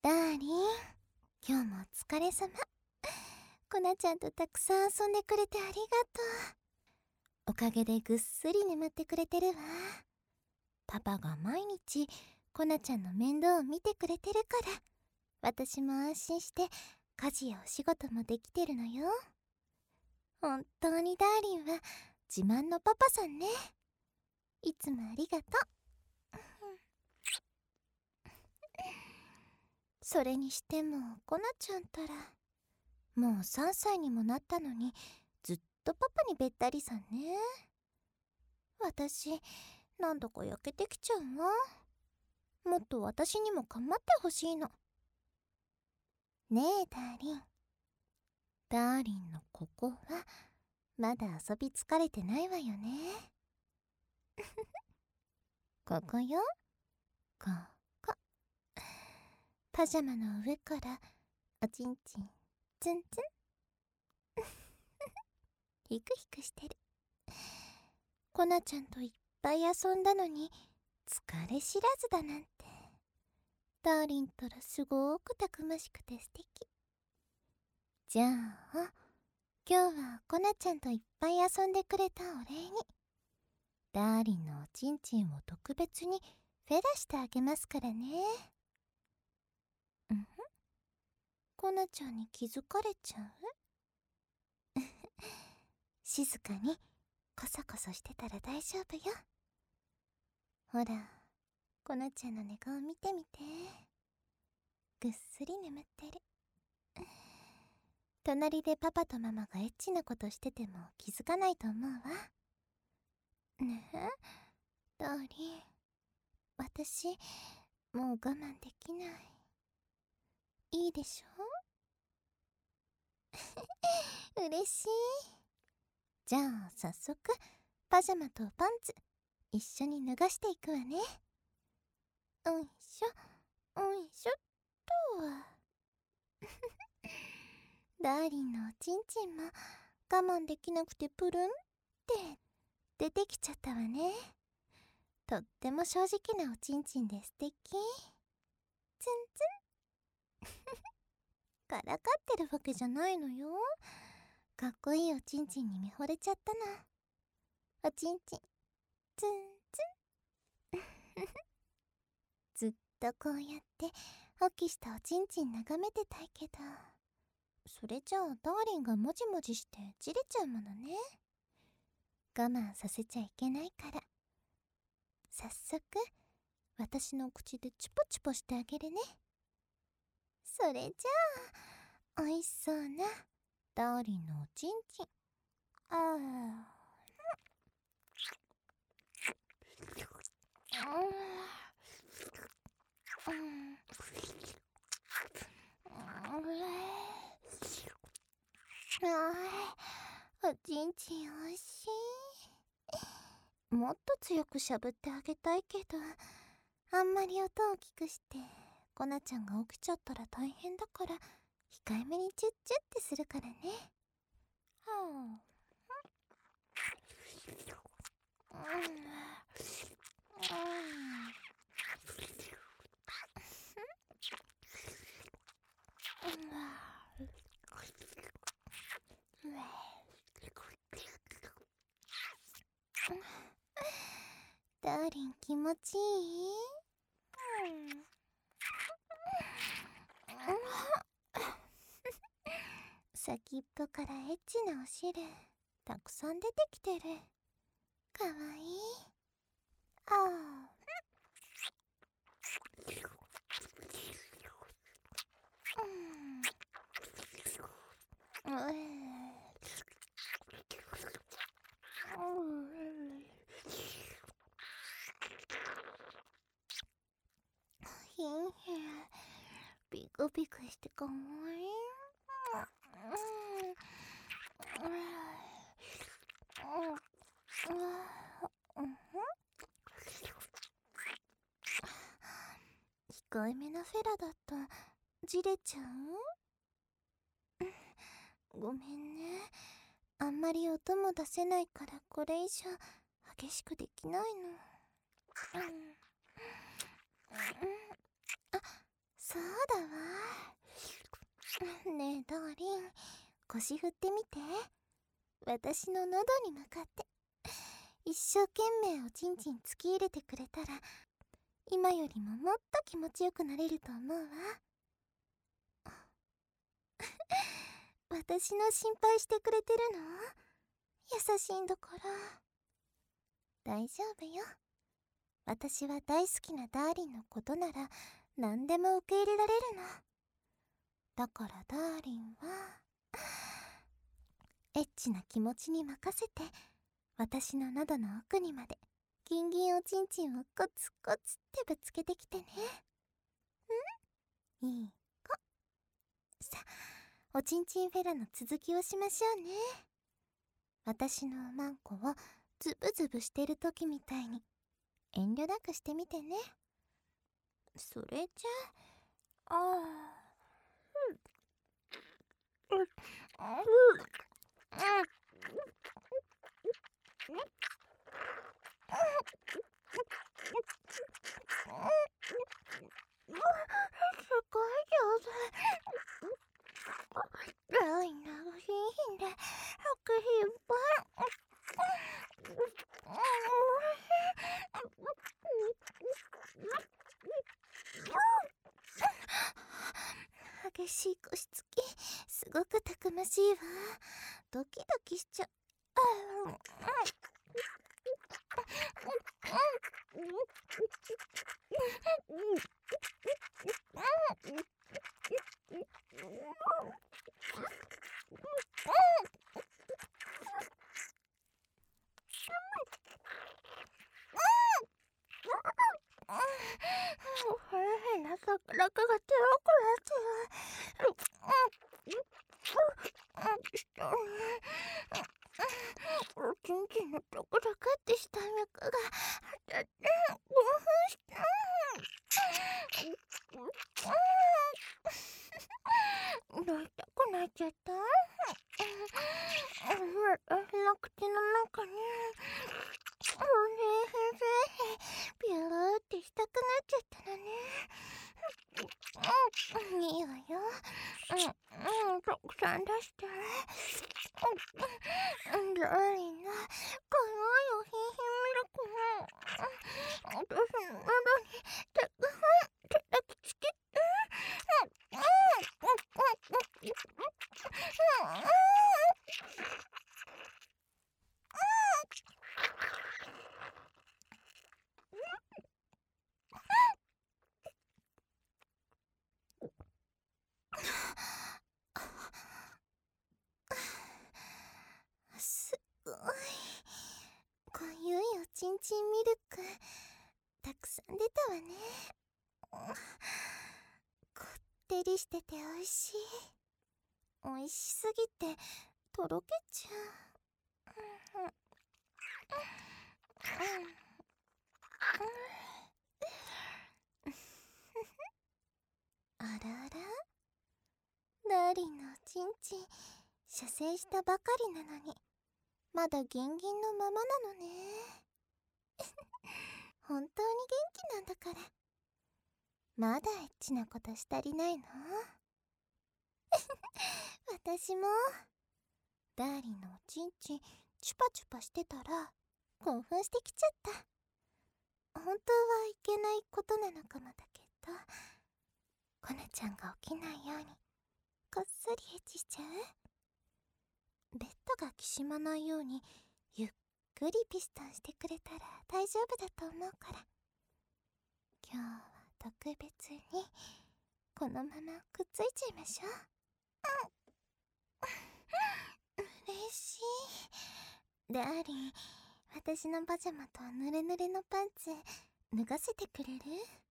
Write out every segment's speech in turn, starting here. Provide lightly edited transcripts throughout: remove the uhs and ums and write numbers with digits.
ダーリン、今日もお疲れ様。コナちゃんとたくさん遊んでくれてありがとう。おかげでぐっすり眠ってくれてるわ。パパが毎日コナちゃんの面倒を見てくれてるから、私も安心して家事やお仕事もできてるのよ。本当にダーリンは自慢のパパさんね。いつもありがとう。それにしてもコナちゃんたら、もう3歳にもなったのにずっとパパにべったりさんね。私なんだか焼けてきちゃうわ。もっと私にも構ってほしいの。ねえダーリン、ダーリンのここはまだ遊び疲れてないわよね。ここよ、ここ。パジャマの上からおちんちんツンツンヒクヒクしてる。コナちゃんといっぱい遊んだのに疲れ知らずだなんて、ダーリンったらすごくたくましくて素敵。じゃあ今日はコナちゃんといっぱい遊んでくれたお礼に、ダーリンのおちんちんを特別にフェラしてあげますからね。コナちゃんに気づかれちゃう？静かにコソコソしてたら大丈夫よ。ほら、コナちゃんの寝顔見てみて。ぐっすり眠ってる。隣でパパとママがエッチなことしてても気づかないと思うわ。ねえダーリン、私もう我慢できない。いいでしょ？嬉しい。じゃあ早速パジャマとパンツ一緒に脱がしていくわね。おいしょおいしょっと。ダーリンのおちんちんも我慢できなくてプルンって出てきちゃったわね。とっても正直なおちんちんで素敵。ツンツン。からかってるわけじゃないのよ。かっこいいおちんちんに見惚れちゃったの。おちんちんツンツン。ずっとこうやってオキしたおちんちん眺めてたいけど、それじゃあダーリンがもじもじしてじれちゃうものね。我慢させちゃいけないから、早速私の口でチュポチュポしてあげるね。それじゃあおいしそうなダーリンのおちんちん。おちんちんおいしい。もっと強くしゃぶってあげたいけど、あんまり音を大きくしてコナちゃんが起きちゃったら大変だから、控えめにチュッチュってするからね。ダーリン気持ちいい？先っぽからエッチなお汁たくさん出てきてる。かわいい。ひんへん、ビクビクしてかわいい。控えめなフェラだとじれちゃう？ごめんね、あんまり音も出せないからこれ以上激しくできないの。 そうだわ。ねえダーリン、腰振ってみて。私の喉に向かって。一生懸命おちんちん突き入れてくれたら、今よりももっと気持ちよくなれると思うわ。私の心配してくれてるの？優しいんだから。大丈夫よ。私は大好きなダーリンのことなら何でも受け入れられるの。だからダーリンはエッチな気持ちに任せて、私の喉の奥にまでギンギンおちんちんをコツコツってぶつけてきてね。いい子。さあ、おちんちんフェラの続きをしましょうね。私のおまんこをズブズブしてる時みたいに遠慮なくしてみてね。それじゃあ、すごい上手。ライン長いんで、奥引っ張る。激しい腰つき、すごくたくましいわ。ドキドキしちゃう。変な桜が手をくらおちんちんのところかってした脈が当たって興奮した。どいたくなっちゃった。私の口の中にピューってしたくなっちゃったのね。いいわよ。たくさん出して。ダーリンのかわいいおひいひミルクも私の喉にたくさん叩きつけて。すごい濃ゆいおちんちんミルクたくさん出たわね。こってりしてておいしい。おいしすぎてとろけちゃう。あらあら、ダーリンのおちんちん射精したばかりなのにまだギンギンのままなのね。本当に元気なんだから。まだエッチなことしたりないの？私もダーリンのおちんちんチュパチュパしてたら興奮してきちゃった。本当はいけないことなのかもだけど、コナちゃんが起きないようにこっそりエッチしちゃう。ベッドがきしまないようにゆっくりピストンしてくれたら大丈夫だと思うから、今日は特別にこのままくっついちゃいましょう。嬉しい。ダーリン、私のパジャマとヌレヌレのパンツ脱がせてくれる？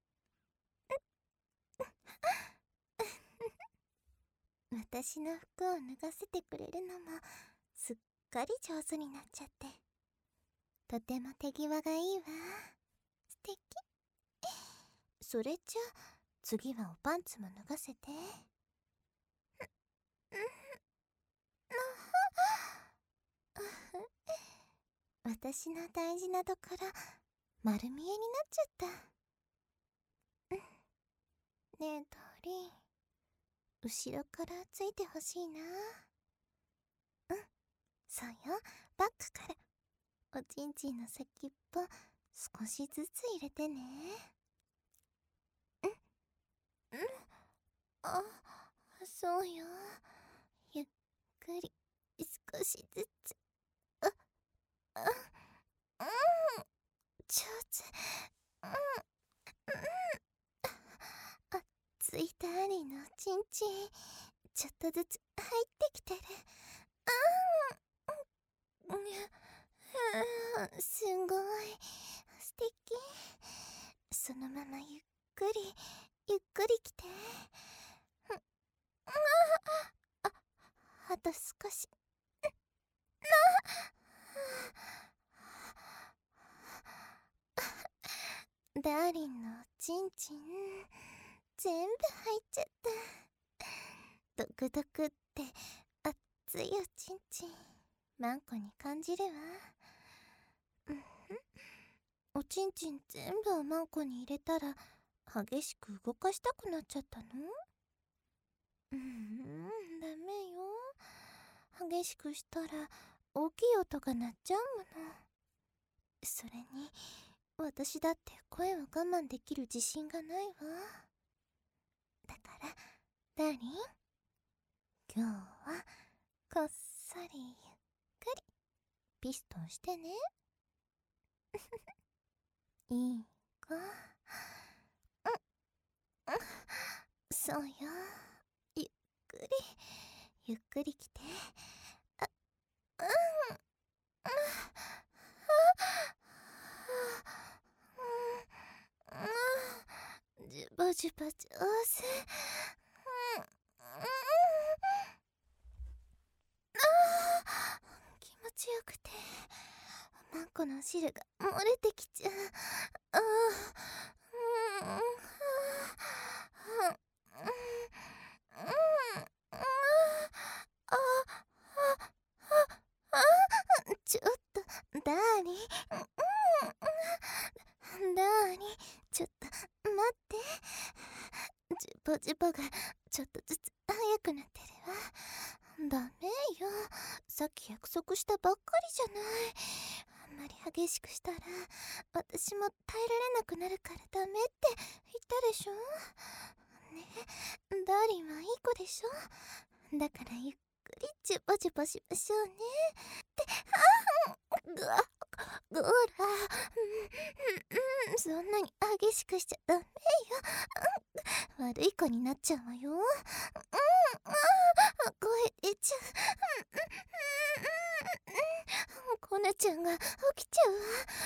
私の服を脱がせてくれるのもすっかり上手になっちゃって、とても手際がいいわ。素敵。それじゃ次はおパンツも脱がせて。私の大事なところ丸見えになっちゃった。ねえダー後ろからついてほしいな。うん、そうよ、バックから。おちんちんの先っぽ少しずつ入れてね。うんうん、あ、そうよ。ゆっくり少しずつ。あ、あ、うん、上手。うん、うん、熱いダーリンのおちんちんちょっとずつ入ってきてる。うん、すごい素敵。そのままゆっくりゆっくり来て。あ、あと少し。ダーリンのおちんちん全部入っちゃった。ドクドクって熱いおちんちんマンコに感じるわ。うん、おちんちん全部をマンコに入れたら激しく動かしたくなっちゃったの？ダメよ。激しくしたら大きい音が鳴っちゃうもの。それに私だって声を我慢できる自信がないわ。だからダーリン、今日はこっそりゆっくりピストンしてね。いい子。そうよ。ゆっくりゆっくり来て。あ、うん、ジュバジュバ上手。気持ちよくてマンコのお汁が漏れてきちゃう。ちょっとダーリン、ダーリン、ちょっと待って。ジュボジュボがちょっとずつ速くなってるわ。ダメよ、さっき約束したばっかりじゃない。あんまり激しくしたら私も耐えられなくなるからダメって言ったでしょ。ねえ、ダーリンはいい子でしょ。だからゆっくりジュボジュボしましょうね。ぐわぐら、そんなに激しくしちゃダメよ。悪い子になっちゃうわよ。声出ちゃう。コナちゃんが起きちゃうわ。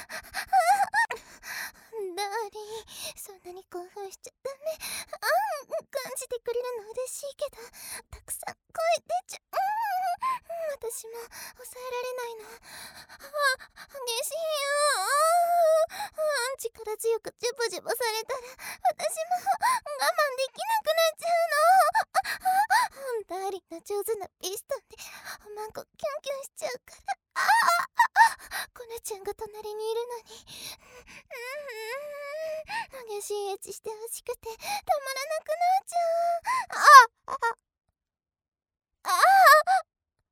ダーリン、そんなに興奮しちゃダメ。感じてくれるの嬉しいけど、たくさん声出ちゃう。私も抑えられないの。激しいよ。力強くジュブジュブされたら私も我慢できなくなっちゃうの。ダーリンの上手なピストンでおまんこキュンキュンしちゃうから。コナちゃんが隣にいるのに激しいエッチしてほしくてたまらなくなっちゃう。ああ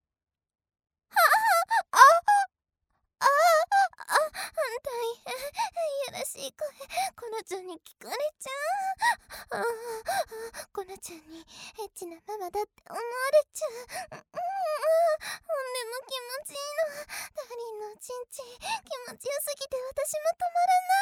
大変。やらしい声、コナちゃんに聞かれちゃう。コナちゃんにエッチなママだって思われちゃう。でも気持ちいいの。ダーリンのおちんちん気持ちよすぎて私も止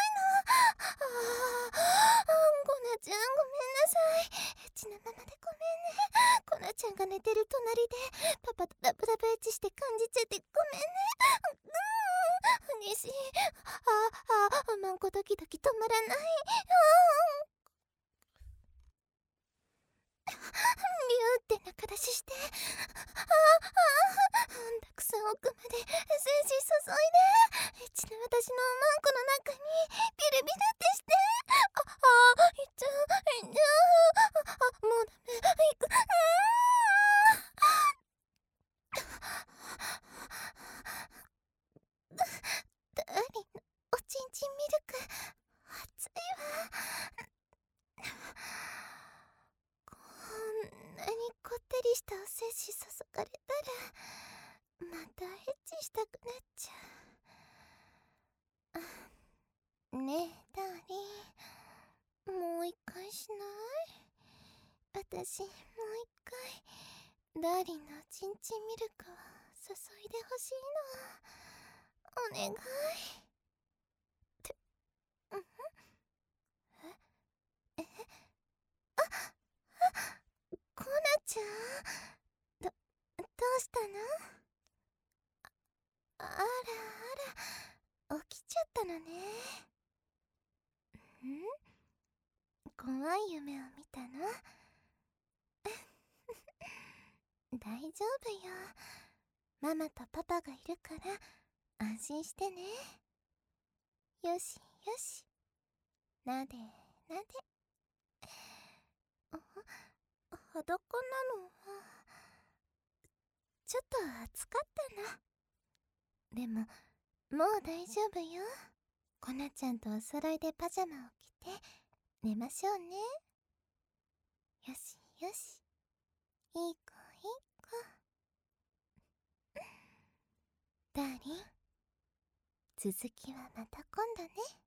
まらないの。コナちゃんごめんなさい。エッチなママでごめんね。コナちゃんが寝てる隣でパパとラブラブエッチして感じちゃってごめんね。激しい。マンコドキドキ止まらない。ビューって中出しして。たくさん奥まで精子注いで。エッチな私のマンコの中にビルビルってして。いっちゃういっちゃう。もうダメ、いく。ダーリンのおちんちんミルク熱いわ。 りしたお摂氏注がれたらまたエッチしたくなっちゃう。ねえダーリン、もう一回しない？私もう一回ダーリンのチンチンミルクを注いでほしいの。お願い。うんえコナちゃん、どうしたの？あらあら、起きちゃったのね。怖い夢を見たの？大丈夫よ。ママとパパがいるから安心してね。よしよし。なでなで。裸なのはちょっと暑かったな。でももう大丈夫よ。コナちゃんとお揃いでパジャマを着て寝ましょうね。よしよし。いい子いい子。ダーリン、続きはまた今度ね。